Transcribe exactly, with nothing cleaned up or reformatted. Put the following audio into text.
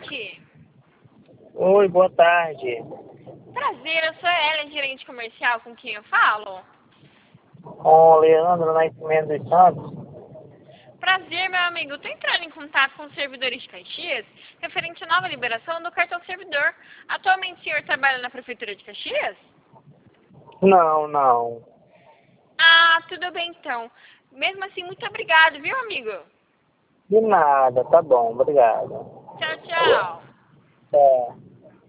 tarde. Oi, boa tarde. Prazer, eu sou a Ellen, gerente comercial, com quem eu falo? Com o Leandro Nascimento dos Santos. Prazer, meu amigo. Eu tô entrando em contato com os servidores de Caxias, referente à nova liberação do cartão servidor. Atualmente o senhor trabalha na Prefeitura de Caxias? Não, não. Ah, tudo bem então. Mesmo assim, muito obrigado, viu, amigo? De nada, tá bom, obrigado. Tchau, tchau. É.